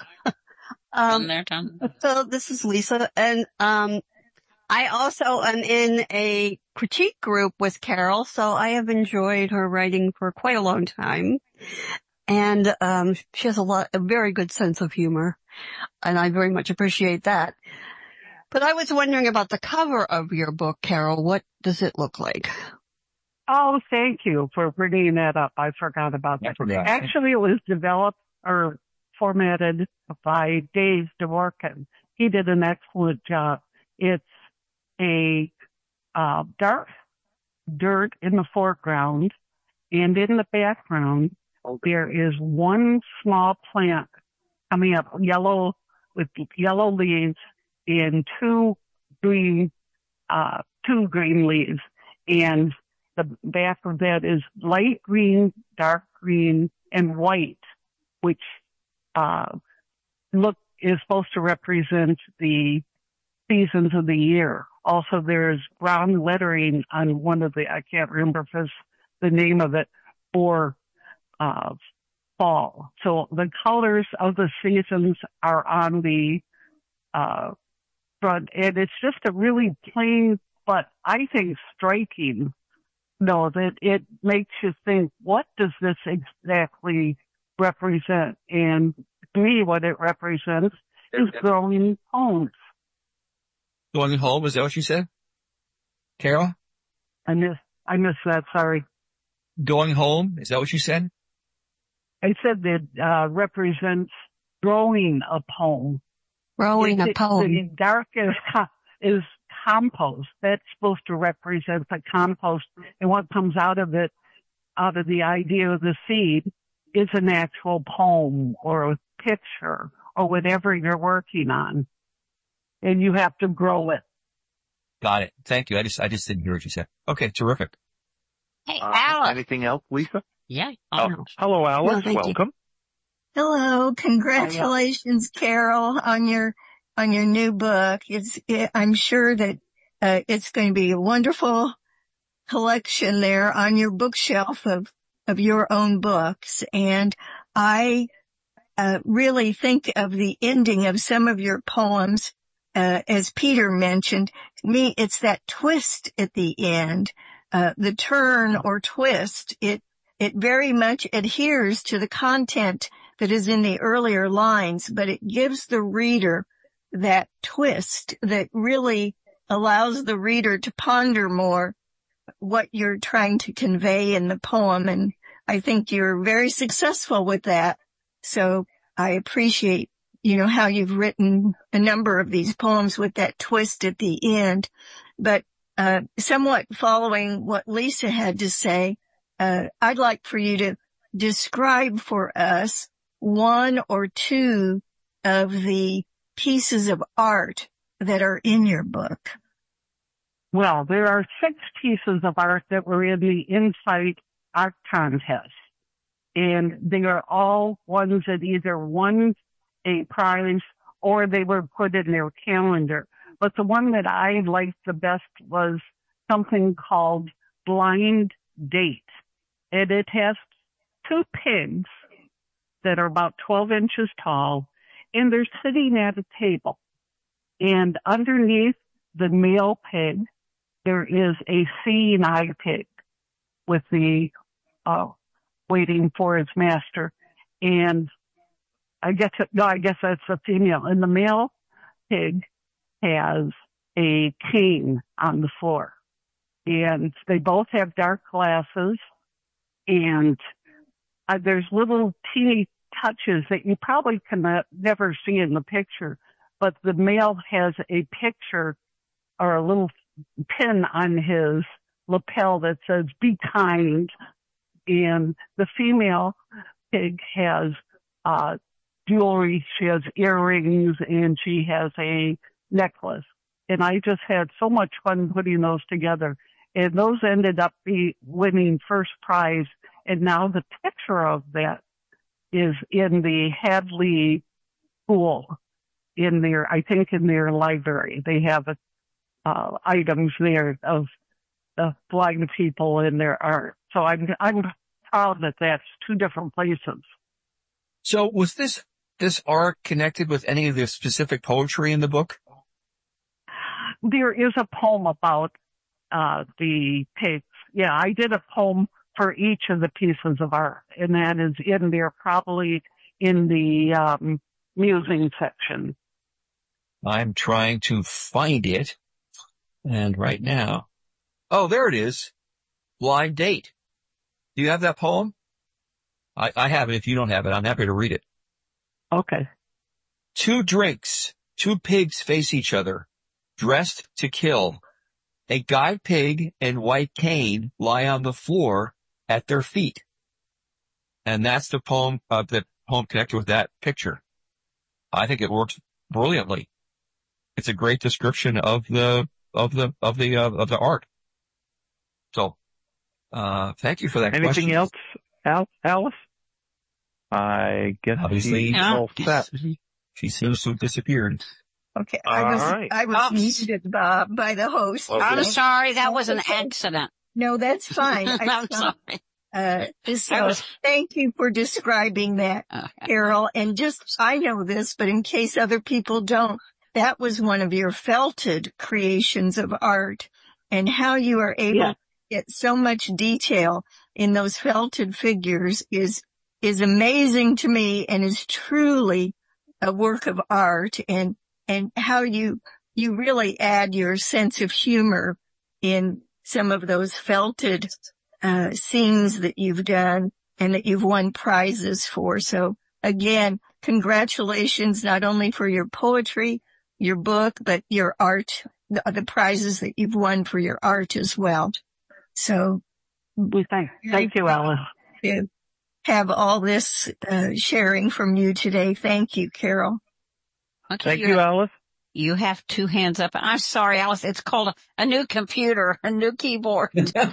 Um, Been there, Tom. so this is Lisa, and um, I also am in a critique group with Carol, so I have enjoyed her writing for quite a long time. And um, she has a lot, a very good sense of humor, and I very much appreciate that. But I was wondering about the cover of your book, Carol. What does it look like? Oh, thank you for bringing that up. I forgot about I that. forgot. Actually, it was developed or formatted by Dave Dworkin. He did an excellent job. It's a uh, dark dirt in the foreground, and in the background, there is one small plant coming up, yellow with yellow leaves, and two green, uh, two green leaves, and the back of that is light green, dark green, and white, which uh look is supposed to represent the seasons of the year. Also, there's brown lettering on one of the, I can't remember if it's the name of it, for uh fall. So the colors of the seasons are on the uh front, and it's just a really plain, but I think striking. No, that it makes you think, what does this exactly represent? And to me, what it represents is growing homes. Going home, is that what you said? Carol? I miss, I missed that, sorry. Going home, is that what you said? I said that, uh, represents growing a poem. Growing a It- poem. The dark is, is compost. That's supposed to represent the compost, and what comes out of it, out of the idea of the seed, is an actual poem or a picture or whatever you're working on, and you have to grow it. Got it. Thank you. I just, I just didn't hear what you said. Okay, terrific. Hey, Uh, Alice. anything else, Lisa? Yeah. Oh, Oh, hello, Alice. No, thank you. Welcome. Hello, congratulations, Carol, on your on your new book. It's it, I'm sure that uh, it's going to be a wonderful collection there on your bookshelf of of your own books. And I uh, really think of the ending of some of your poems, uh, as Peter mentioned. To me, it's that twist at the end, uh, the turn or twist. It it very much adheres to the content that is in the earlier lines, but it gives the reader that twist that really allows the reader to ponder more what you're trying to convey in the poem. And I think you're very successful with that. So I appreciate, you know, how you've written a number of these poems with that twist at the end. But, uh, somewhat following what Lisa had to say, uh, I'd like for you to describe for us one or two of the pieces of art that are in your book. Well, there are six pieces of art that were in the Insight Art Contest, and they are all ones that either won a prize or they were put in their calendar. But the one that I liked the best was something called Blind Date, and it has two pigs that are about twelve inches tall, and they're sitting at a table. And underneath the male pig, there is a seeing eye pig with the, uh, waiting for its master. And I guess, it, no, I guess that's a female. And the male pig has a cane on the floor. And they both have dark glasses, and uh, there's little teeny touches that you probably can uh, never see in the picture, but the male has a picture or a little pin on his lapel that says, "Be kind," and the female pig has uh jewelry. She has earrings and she has a necklace. And I just had so much fun putting those together. And those ended up be winning first prize. And now the picture of that is in the Hadley School in their, I think in their library. They have uh, items there of the blind people in their art. So I'm, I'm proud that that's two different places. So was this, this art connected with any of the specific poetry in the book? There is a poem about, uh, the pigs. Yeah, I did a poem for each of the pieces of art, and that is in there probably in the, um, musing section. I'm trying to find it. And right now, oh, there it is. Blind Date. Do you have that poem? I, I have it. If you don't have it, I'm happy to read it. Okay. Two drinks, two pigs face each other, dressed to kill. A guide pig and white cane lie on the floor at their feet. And that's the poem, uh, the poem connected with that picture. I think it works brilliantly. It's a great description of the, of the, of the, uh, of the art. So, uh, thank you for that Anything question. else, Al, Alice? I guess Obviously, she's all set. She seems to have disappeared. Okay, I was, All right. I was muted, Bob, by the host. Okay. I'm sorry, that was an Okay. accident. No, that's fine. I I'm saw- sorry. Uh, so I was- thank you for describing that, Okay. Carol. And just, I know this, but in case other people don't, that was one of your felted creations of art, and how you are able Yeah. to get so much detail in those felted figures is, is amazing to me and is truly a work of art, and, and how you, you really add your sense of humor in some of those felted uh, scenes that you've done and that you've won prizes for. So again, congratulations not only for your poetry, your book, but your art, the, the prizes that you've won for your art as well. So We thank, thank you, Alice. to have all this uh, sharing from you today. Thank you, Carol. Okay, Thank you you, have, Alice. you have two hands up. I'm sorry, Alice. It's called a, a new computer, a new keyboard.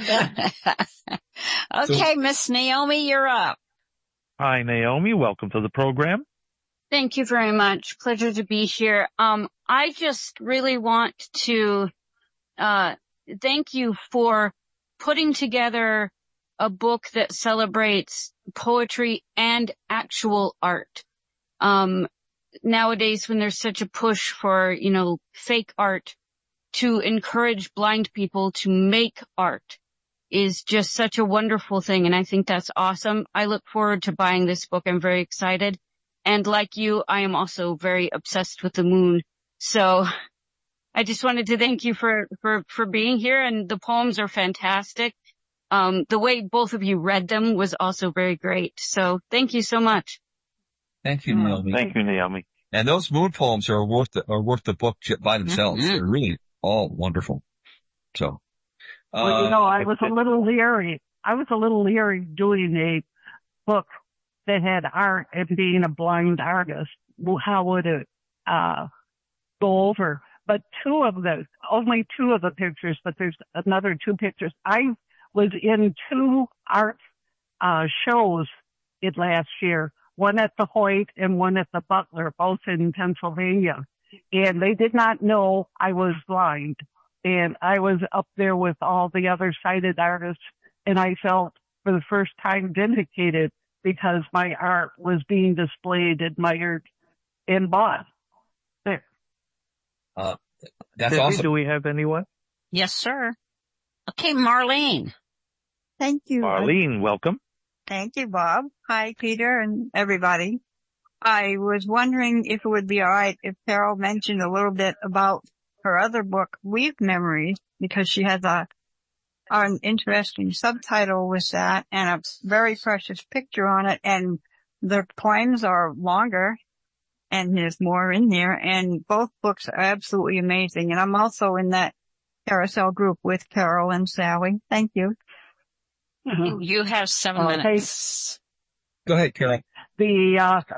Okay, Miss Naomi, you're up. Hi, Naomi. Welcome to the program. Thank you very much. Pleasure to be here. Um, I just really want to, uh, thank you for putting together a book that celebrates poetry and actual art. Um, nowadays when there's such a push for, you know, fake art, to encourage blind people to make art is just such a wonderful thing. And I think that's awesome. I look forward to buying this book. I'm very excited. And like you, I am also very obsessed with the moon. So I just wanted to thank you for, for, for being here. And the poems are fantastic. Um, the way both of you read them was also very great. So thank you so much. Thank you, Naomi. Thank you, Naomi. And those moon poems are worth the, are worth the book by themselves. Mm-hmm. They're really all wonderful. So, uh, Well, you know, I was a little leery. I was a little leery doing a book that had art and being a blind artist. Well, how would it, uh, go over? But two of the, only two of the pictures, but there's another two pictures. I was in two art, uh, shows it last year, one at the Hoyt and one at the Butler, both in Pennsylvania. And they did not know I was blind. And I was up there with all the other sighted artists, and I felt for the first time vindicated because my art was being displayed, admired, and bought. There. uh, that's Cindy, awesome. do we have anyone? Yes, sir. Okay, Marlene. Thank you. Marlene, welcome. Thank you, Bob. Hi, Peter and everybody. I was wondering if it would be all right if Carol mentioned a little bit about her other book, Weave Memories, because she has a an interesting subtitle with that and a very precious picture on it. And the poems are longer and there's more in there. And both books are absolutely amazing. And I'm also in that carousel group with Carol and Sally. Thank you. You have seven Okay. minutes. Go ahead, Carol. The, uh,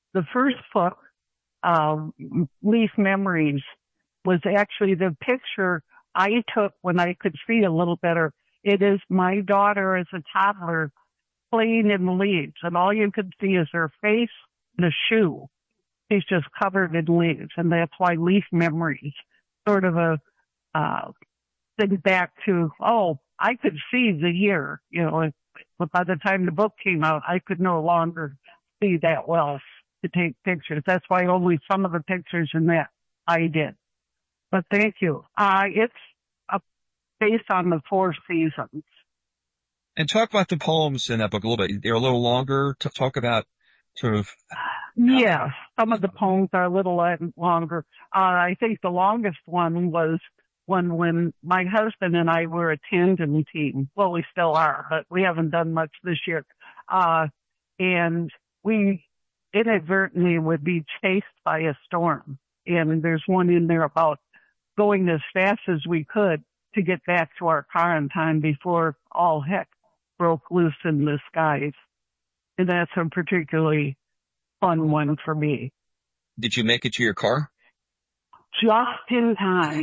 the first book, uh, Leaf Memories, was actually the picture I took when I could see a little better. It is my daughter as a toddler playing in the leaves, and all you could see is her face and a shoe. She's just covered in leaves, and that's why Leaf Memories, sort of a uh, thing back to, oh, I could see the year, you know, but by the time the book came out, I could no longer see that well to take pictures. That's why only some of the pictures in that I did. But thank you. Uh, it's uh, based on the four seasons. And talk about the poems in that book a little bit. They're a little longer to talk about sort of. Yeah, some of the poems are a little longer. Uh, I think the longest one was one when my husband and I were a tandem team. Well, we still are, but we haven't done much this year. Uh, and we inadvertently would be chased by a storm. And there's one in there about going as fast as we could to get back to our car in time before all heck broke loose in the skies. And that's a particularly fun one for me. Did you make it to your car? Just in time.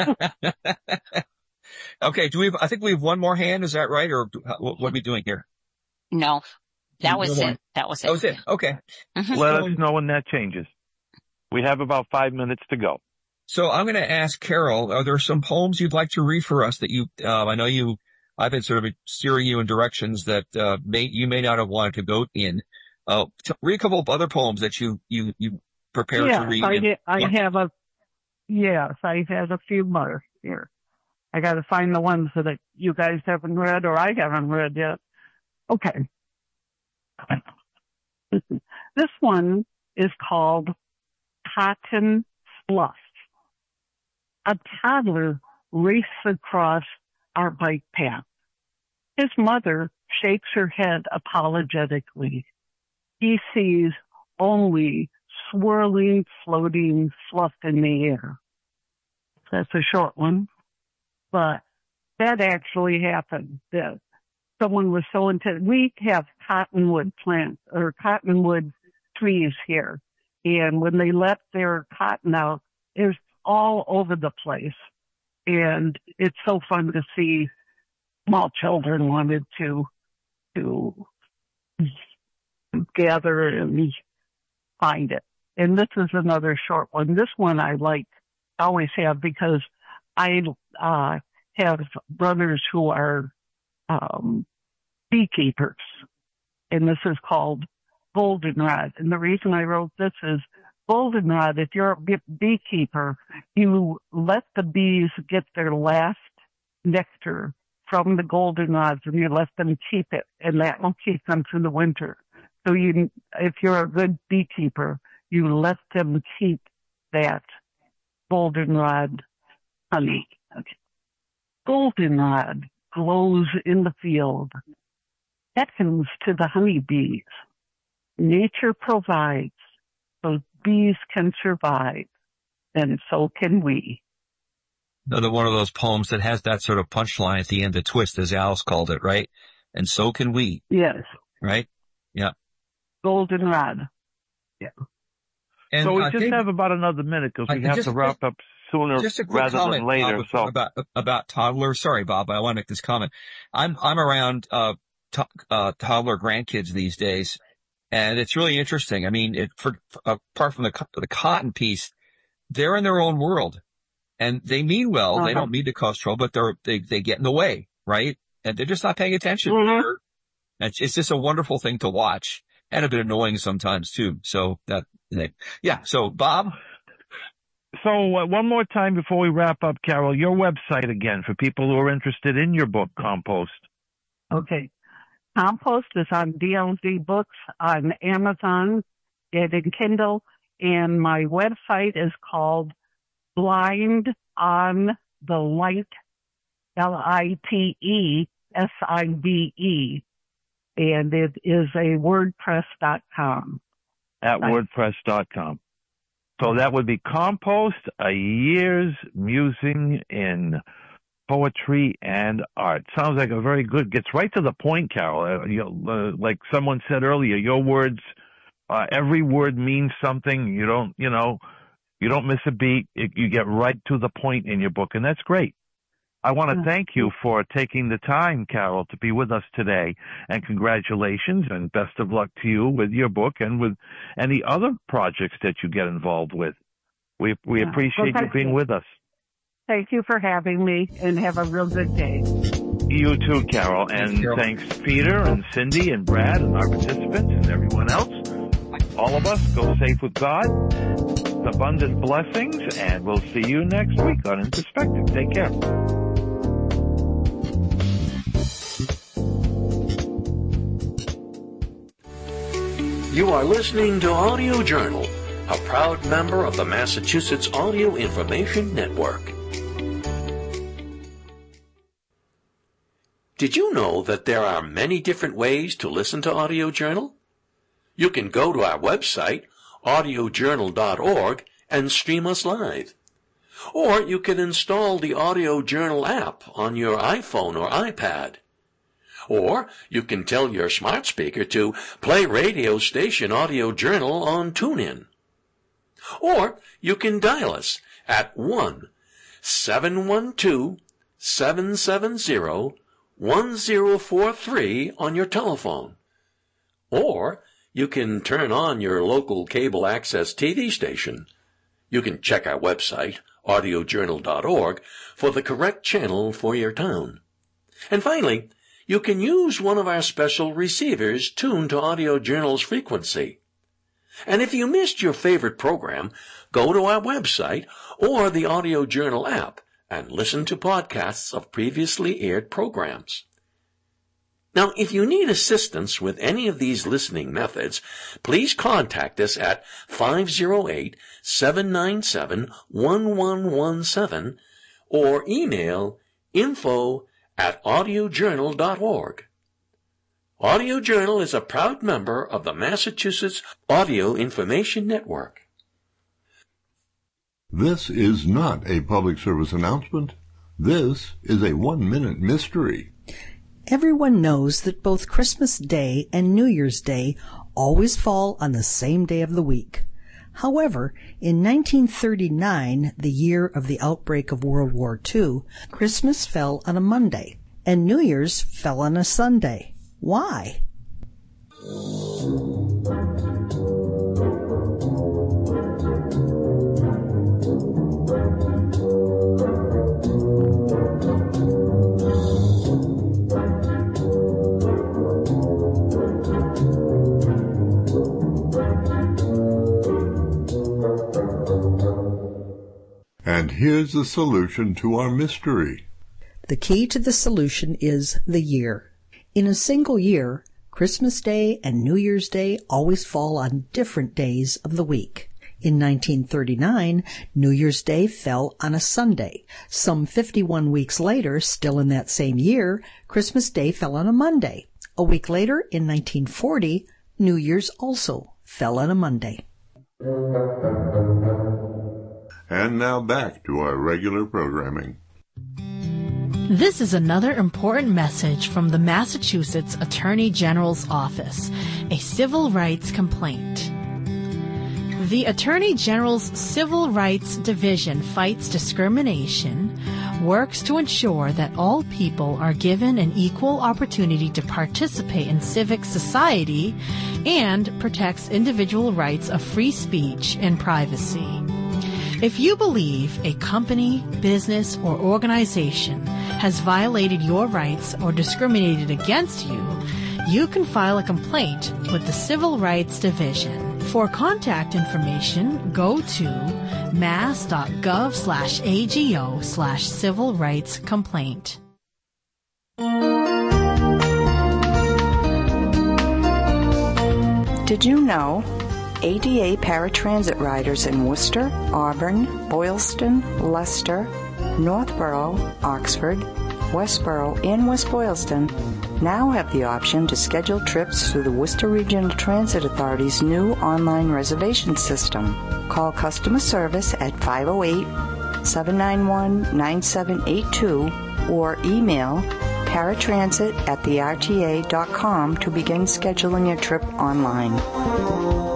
Okay. Do we have, I think we have one more hand. Is that right? Or what, what are we doing here? No, that was it. That was it. That was it. Okay. Let us know when that changes. We have about five minutes to go. So I'm going to ask Carol, are there some poems you'd like to read for us that you, uh, I know you, I've been sort of steering you in directions that, uh, may, you may not have wanted to go in. Uh, t- read a couple of other poems that you, you, you prepared yes, to read. I, and, did, I yeah. have a, yes, I have a few more here. I got to find the ones that you guys haven't read or I haven't read yet. Okay. This one is called Cotton Fluff. A toddler races across our bike path. His mother shakes her head apologetically. He sees only swirling, floating fluff in the air. That's a short one, but that actually happened. That someone was so intense. We have cottonwood plants or cottonwood trees here, and when they let their cotton out, there's all over the place, and it's so fun to see. Small children wanted to to gather and find it. And this is another short one. This one I like, always have, because I uh, have brothers who are um, beekeepers, and this is called Goldenrod. And the reason I wrote this is Goldenrod, if you're a beekeeper, you let the bees get their last nectar from the goldenrods and you let them keep it, and that will keep them through the winter. So you, if you're a good beekeeper, you let them keep that goldenrod honey. Okay. Goldenrod glows in the field, beckons to the honeybees. Nature provides so bees can survive, and so can we. Another one of those poems that has that sort of punchline at the end, the twist, as Alice called it, right? And so can we. Yes. Right? Yeah. Goldenrod. Yeah. And so we I just think, have about another minute because we have just, to wrap up sooner just a quick rather comment, than later. Bob, so about about toddlers. Sorry, Bob, I want to make this comment. I'm I'm around uh, to, uh toddler grandkids these days, and it's really interesting. I mean, it, for, for apart from the the cotton piece, they're in their own world. And they mean well. Uh-huh. They don't mean to cause trouble, but they're, they, they get in the way, right? And they're just not paying attention. Mm-hmm. It's, it's just a wonderful thing to watch and a bit annoying sometimes too. So that, yeah. So Bob. So uh, one more time before we wrap up, Carol, your website again for people who are interested in your book, Compost. Okay. Compost is on D L D Books on Amazon and in Kindle. And my website is called Blind on the Light, L I T E S I D E, and it is a WordPress dot com. At WordPress dot com. So that would be Compost, a year's musing in poetry and art. Sounds like a very good, gets right to the point, Carol. Uh, you, uh, like someone said earlier, your words Uh, every word means something. You don't, you know, you don't miss a beat. It, you get right to the point in your book, and that's great. I want to thank you for taking the time, Carol, to be with us today, and congratulations and best of luck to you with your book and with any other projects that you get involved with. We we Yeah. appreciate Well, you being you. with us. Thank you for having me, and have a real good day. You too, Carol, and Carol. thanks Peter and Cindy and Brad and our participants and everyone else. All of us, go safe with God, abundant blessings, and we'll see you next week on In Perspective. Take care. You are listening to Audio Journal, a proud member of the Massachusetts Audio Information Network. Did you know that there are many different ways to listen to Audio Journal? You can go to our website, audio journal dot org, and stream us live. Or you can install the Audio Journal app on your iPhone or iPad. Or you can tell your smart speaker to play radio station Audio Journal on TuneIn. Or you can dial us at one seven one two, seven seven zero, one zero four three on your telephone. Or you can turn on your local cable access T V station. You can check our website, audio journal dot org, for the correct channel for your town. And finally, you can use one of our special receivers tuned to Audio Journal's frequency. And if you missed your favorite program, go to our website or the Audio Journal app and listen to podcasts of previously aired programs. Now, if you need assistance with any of these listening methods, please contact us at five oh eight, seven nine seven, one one one seven or email info at audio journal dot org. Audio Journal is a proud member of the Massachusetts Audio Information Network. This is not a public service announcement. This is a one-minute mystery. Everyone knows that both Christmas Day and New Year's Day always fall on the same day of the week. However, in nineteen thirty-nine, the year of the outbreak of World War Two, Christmas fell on a Monday, and New Year's fell on a Sunday. Why? And here's the solution to our mystery. The key to the solution is the year. In a single year, Christmas Day and New Year's Day always fall on different days of the week. In nineteen thirty-nine, New Year's Day fell on a Sunday. Some fifty-one weeks later, still in that same year, Christmas Day fell on a Monday. A week later, in nineteen forty, New Year's also fell on a Monday. And now back to our regular programming. This is another important message from the Massachusetts Attorney General's Office, a civil rights complaint. The Attorney General's Civil Rights Division fights discrimination, works to ensure that all people are given an equal opportunity to participate in civic society, and protects individual rights of free speech and privacy. If you believe a company, business, or organization has violated your rights or discriminated against you, you can file a complaint with the Civil Rights Division. For contact information, go to mass.gov slash AGO slash civil rights complaint. Did you know A D A paratransit riders in Worcester, Auburn, Boylston, Leicester, Northborough, Oxford, Westborough, and West Boylston now have the option to schedule trips through the Worcester Regional Transit Authority's new online reservation system. Call customer service at five oh eight, seven nine one, nine seven eight two or email paratransit at the r t a dot com to begin scheduling your trip online.